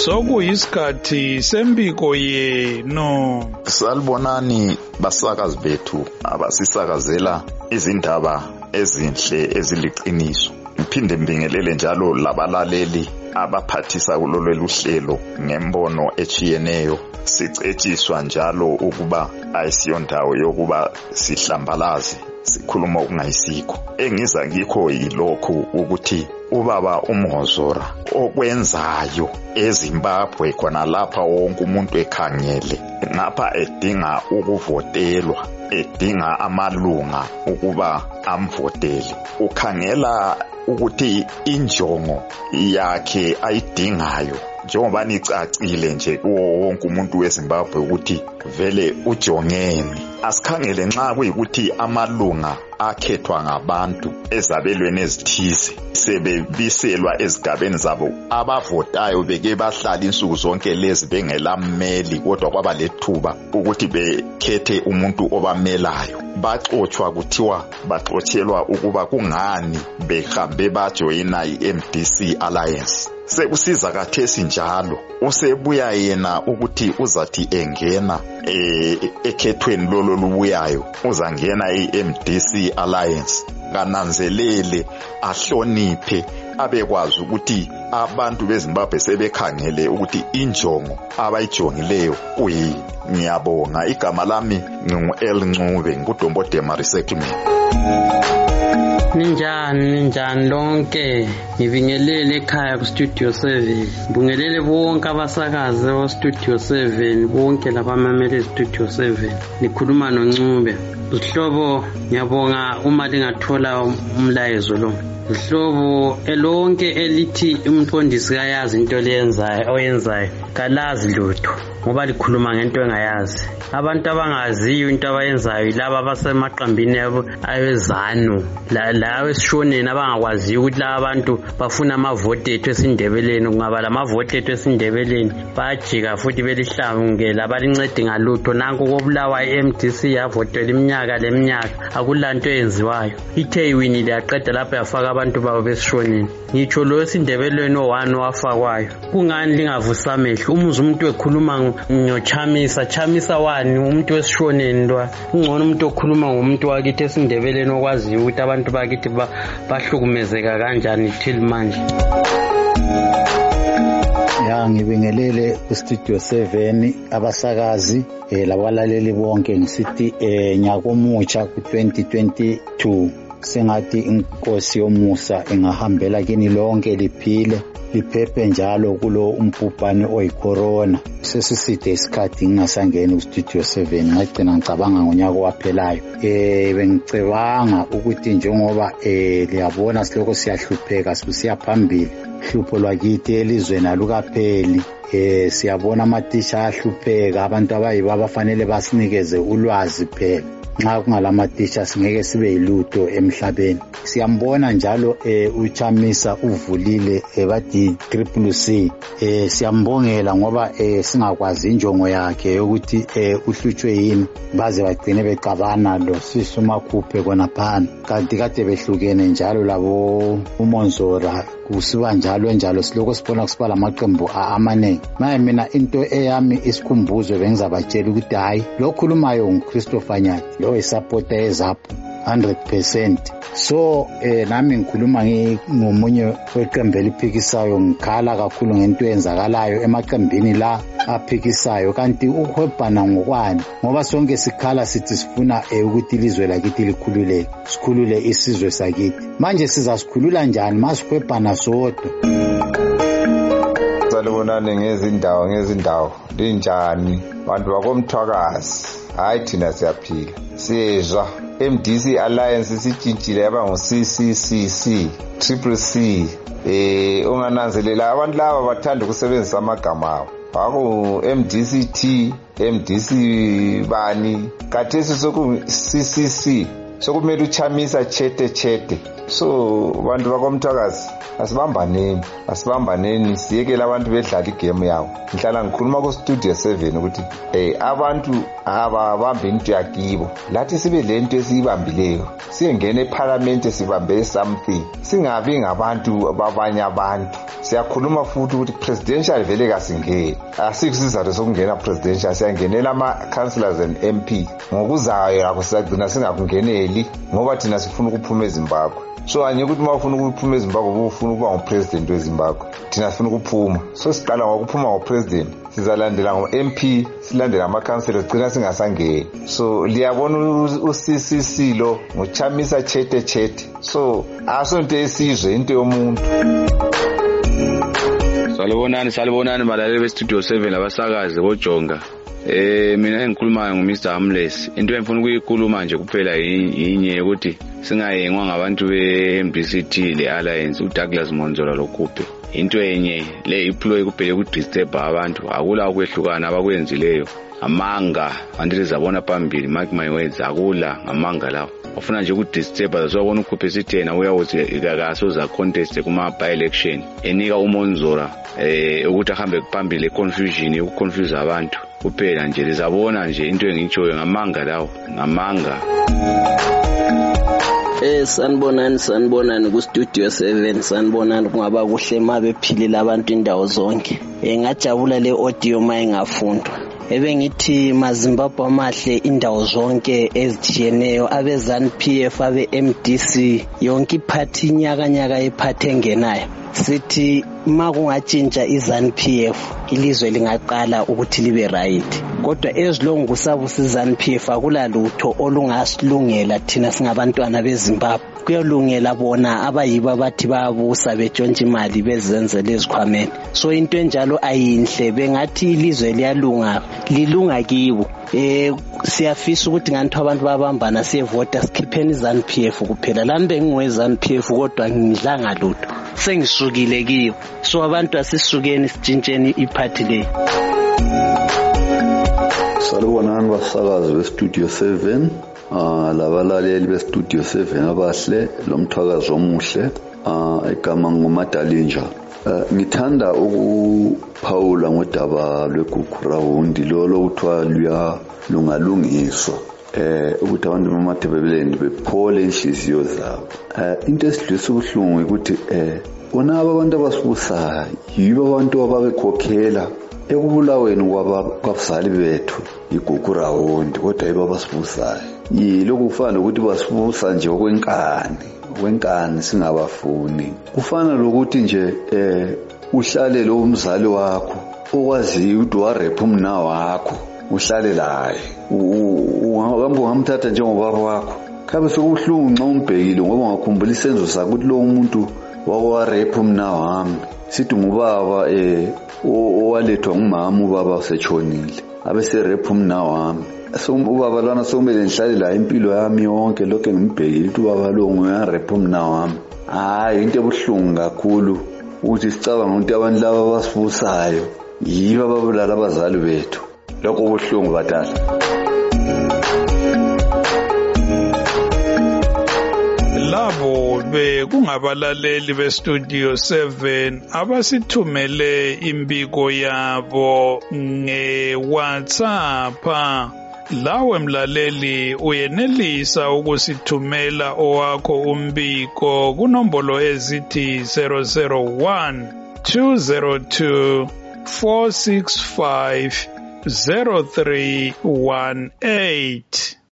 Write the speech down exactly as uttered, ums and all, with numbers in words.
sokuyisikhathi sempiko yenu. Salibonani basakazi bethu abasisakazela izindaba ezinhle eziliqiniso. Ngiphinde mbingelele njalo labalaleli abaphathisa kulolu hlelo ngembono echiyeneyo. Sicetshiswa njalo ukuba ayisiyondawo yokuba sihlambalaze sikhuluma okungayisikho. Engiza ngikho yilokhu ukuthi ubaba uMhozora okwenzayo eZimbabwe khona lapha wonke umuntu ekhangele ngapha edinga ukuvotelwa, edinga amalunga ukuba amvotele. Ukhangela ukuthi injongo yakhe ayidingayo njengoba nicacile nje kuwo wonke umuntu weZimbabwe ukuthi vele ujongeni. Asikhangele nxa kuyikuthi amalunga akhethwa ngabantu ezabelweni ezithize sebebiselwa ezigabeni zabo, abavotayo beke bahlala insuku zonke lezi bengelammeli kodwa kwaba lethuba ukuthi bekhethe umuntu obamelayo. Baxoxwa kuthiwa baxotshelwa ukuba kungani behambe bajoyina i-M D C Alliance. Sekusiza kathesi njalo usebuya yena ukuthi uzathi engena eh ekhethweni lolo lubuyayo uzangena i-M D C Alliance. Kananzelele ahloniphe abekwazi ukuthi abantu beZimbabwe sebekhangele ukuthi injongo abayijongileyo kuyini. Ngiyabonga. Igama lami ngingu-El Ncube, nguDombo Dema Resettlement. Ninjani ninjani lonke, ngibingelele ekhaya ku Studio seven. Ngibingelele bonke abasakazi o Studio seven, bonke labamamele Studio seven. Nikhuluma noNcube. Sihlobo, ngiyabonga uma lingathola umlayezo lo. Sihlobo elonke elithi umqondisi kayazi into leyenzayo oyenzayo kalazi lutho ngoba likhuluma ngento engayazi. Abantu abangaziyo into abayenzayo yilabo abasemaqambini awezanu la lawe sishoneni abangakwaziyo ukuthi la abantu bafuna amavote ethu esindebeleni. Kungaba lamavote ethu esindebeleni bajika futhi belihlangela abalincede ngalutho. Nanku kobulawa i-M D C yavotela iminyaka leminyaka akulanto eyenziwayo. Ithe iwinile yaqeda lapho yafaka abantu babo besishoneni. Ngitsho lo esindebeleni owani wafakwayo. Kungani lingavusa amehlo umuzi umuntu ekhuluma ngiyochamisa chamisa wani umuntu wesishoneni ntwa. Ungcono umuntu okhuluma ngomuntu wakithi esindebeleni okwaziyo ukuthi abantu bakithi bahlukumezeka kanjani till manje. Ya ngibingelele ku Studio seven abasakazi eh labalaleli bonke ngisithi eh nyakomutsha ku twenty twenty-two. Sengathi inkosi yomusa engahambela kini lonke liphile liphephe njalo kulo umpupane oyicorona. Sesiside isikhathi ngingasangeni ku Studio seven ngagcina ngicabanga ngonyaka waphelayo. Eh bengicabanga ukuthi njengoba eh liyabona siloko siyahlupheka sibusiya phambili. Hlupho lwakithi elizweni alukapheli. Eh siyabona amathisha ahlupheka, abantu abayiba bafanele basinikeze ulwazi phela. Nxa kungalamatisha singeke sibe yilutho emhlabeni. Siyambona njalo eh uChamisa uvulile ebathi triple C. Eh siyambongela ngoba eh singakwazi injongo yakhe yokuthi eh uhlutshwe yini baze bagcine becabana lo sisuma khuphe kona phana. Kanti kade behlukene njalo labo uMonzora kusiba njalo njalo siloko sibona kusibala amaqembu amanengi. Maye mina into eyami isikhumbuzo bengizabatshela ukuthi hayi lo khulumayo nguChristopher Nyathi lo isupporter eZAPU one hundred percent. So eh nami ngikhuluma ngomunye weqembu eliphikisayo ngikhala kakhulu ngento eyenzakalayo emaqembini la aphikisayo. Kanti ukhwebhana ngokwani ngoba sonke sikhala sithi sifuna ukuthi ilizwe lakithi likhululeke, sikhulule isizwe sakithi. Manje sizasikhulula njani masikhwebhana sodwa? Salibonani ngezindawo ngezindawo linjani bantu bakomthwakazi. Hayi thina siyaphila siyezwa M D C Alliance sitshintshile yaba ngo C C C C triple C. Eh ungananzelela abantu laba bathanda ukusebenzisa amagama abo. Baku M D C T, M D C bani, kathesi soku C C C. Sokumele uChamisa chete chete. So bantu bakomthwakazi asibambaneni asibambaneni siyekela abantu bedlala igame yawo. Ngihlala ngikhuluma ku Studio seven ukuthi eh abantu ababambe into yakibo lathi sibe lento esiyibambileyo siyengena eParliament sibambe something singabi ngabantu babanye abantu. Siyakhuluma futhi ukuthi presidential vele kasingeni asikusizathu sokungena presidential siyangenela ama councillors and M P ngokuzayo yakho sizagcina singakungeneli ngoba thina sifuna ukuphuma eZimbabwe. So anye ukuthi mawufuna ukuphuma eZimbabwe ufuna ukuba ngupresident weZimbabwe thina sifuna ukuphuma. So siqala ngokuphuma ngopresident sizalandela ngo-M P silandela ama-councillors gcina singasangeni. So liyabona u-C C C lo nguChamisa Chete Chete. So asonto esizwe into yomuntu. Salibonani salibonani balaleli bestudio seven labasakazi bojonga. Eh mina engikhuluma nguMr Harmless. Into engifuna ukuyikhuluma nje kuphela yinye ukuthi singayengwa ngabantu be-M D C T le Alliance uDouglas Monzola lokhuphe. Into enye le iploy kuphela ukudisturb abantu akula ukwehlukana abakwenzileyo. Amanga andile zabona phambili mark my words akula ngamanga lawo. Ufuna nje ukudisturb sokubona ukhuphe sithena uyawuthi ikakaso za contest kuma by election enika uMonzola eh ukuthi ahambe phambili confusion ukuconfuse abantu kuphela nje lizabona nje into engitshoyo ngamanga lawo ngamanga. Eh sanibonani sanibonani ku studio seven sanibonani kungaba kuhle mabe philile abantu indawo zonke. Engajabula le audio mayingafundwa. Ebengithi maZimbabwe amahle indawo zonke ezithiyeneyo abe ZANU P F abe M D C yonke iphathi nyaka nyaka iphathe engenayo. Sithi makungatshintsha iZANU P F ilizwe lingaqala ukuthi libe right. Kodwa ezilongo kusabusa iZANU P F akula lutho olungasilungela thina singabantwana beZimbabwe. Kuyalungela bona abayiba bathi bayabusa betshontsha imali bezenzele ezikhwameni. So into enjalo ayinhle bengathi ilizwe liyalunga lilunga kibo. Eh siyafisa ukuthi nganthu abantu babambana siyevota sikhipheni iZANU P F kuphela. Lami bengiwe ZANU P F kodwa ngidlanga lutho. Sengisukile kiyo. So abantu asisukeni sitshintsheni iphathi le. Salibonani basakazi bestudio seven. Ah labalaleli bestudio seven abahle lomthakazo omuhle. Ah igama nguMadalinja. Ngithanda ukuphawula ngodaba lweGugu Rawundi lolo kuthiwa luya lungalungiswa eh ukuthi abantu bamathebeleni bephole inhliziyo zabo. Eh into esidlisa ubuhlungu ukuthi eh bona abantu abasibusayo yibo abantu ababekhokhela ekubulaweni kwabazali bethu iGugu Rawundi kodwa yibo abasibusayo. Yilokhu kufana ukuthi basibusa nje okwenkani wenkani singabafuni. Kufana lokuthi nje eh uhlale lo umzali wakho okwazi ukuthi warepha umna wakho uhlale laye uhamba ungamthatha njengobaba wakho. Khabe sokuhlungu nxa umbhekile ngoba ngakhumbula isenzo sakho ukuthi lo umuntu wawarepha umna wami sithi ngubaba eh owalethwa ngumama ubaba usetshonile abese repha umna wami. So ubaba lana somele ngihlale la impilo yami yonke lokho ngimbhekile ukuthi ubaba lo nguyarepha umna wami. Hayi into ebuhlungu kakhulu ukuthi sicabanga ukuthi abantu laba basibusayo yibo ababulala abazali bethu. Lokho ubuhlungu badala. Labo be kungabalaleli bestudio seven abasithumele imbiko yabo nge-WhatsApp. Lawe mlaleli uyenelisa ukusithumela owakho umbiko kunombolo ezithi zero zero one two zero two four six five zero three one eight.